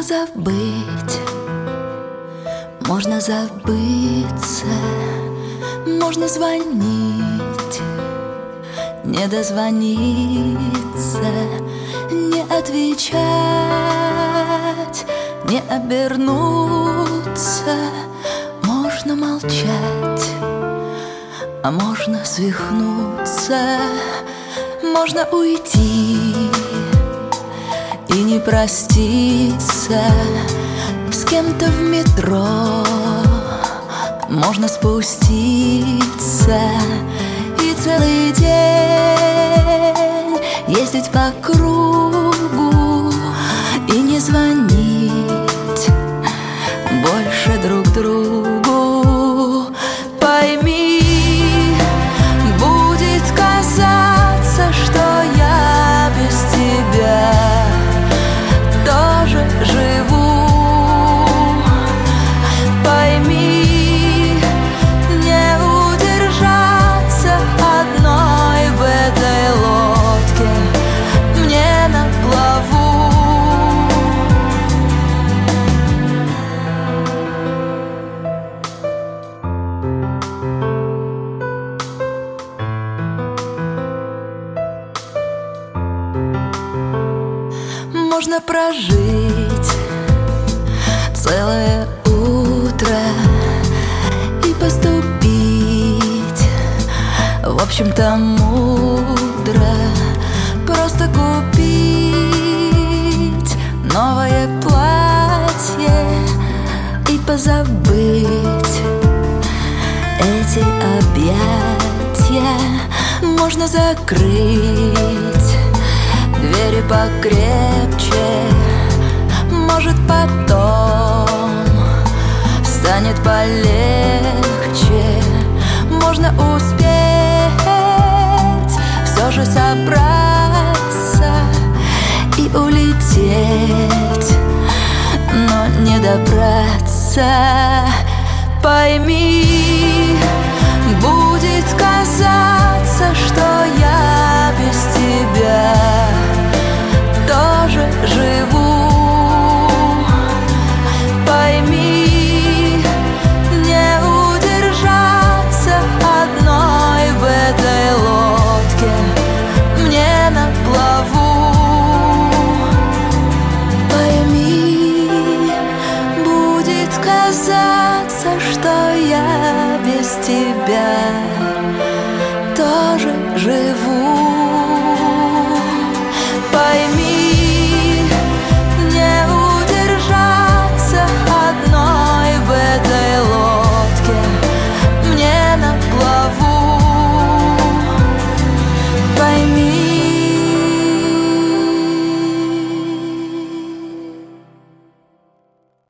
забыть, можно забыться, можно звонить, не дозвониться, не отвечать, не обернуться. Можно молчать, а можно свихнуться, можно уйти и не проститься с кем-то в метро. Можно спуститься и целый день ездить по кругу и не звонить больше друг другу. Пойми, будет казаться, что я без тебя тоже живу. Пойми, не удержаться одной в этой лодке мне на плаву. Можно прожить целое утро и поступить, в общем-то, мудро. Просто купить новое платье и позабыть эти объятия. Можно закрыть двери покрепче, может, потом станет полегче. Можно успеть все же собраться и улететь, но не добраться. Пойми, будет казаться, что я без тебя тоже живу. Пойми, не удержаться одной в этой лодке мне на плаву. Пойми, будет казаться, что я без тебя тоже живу.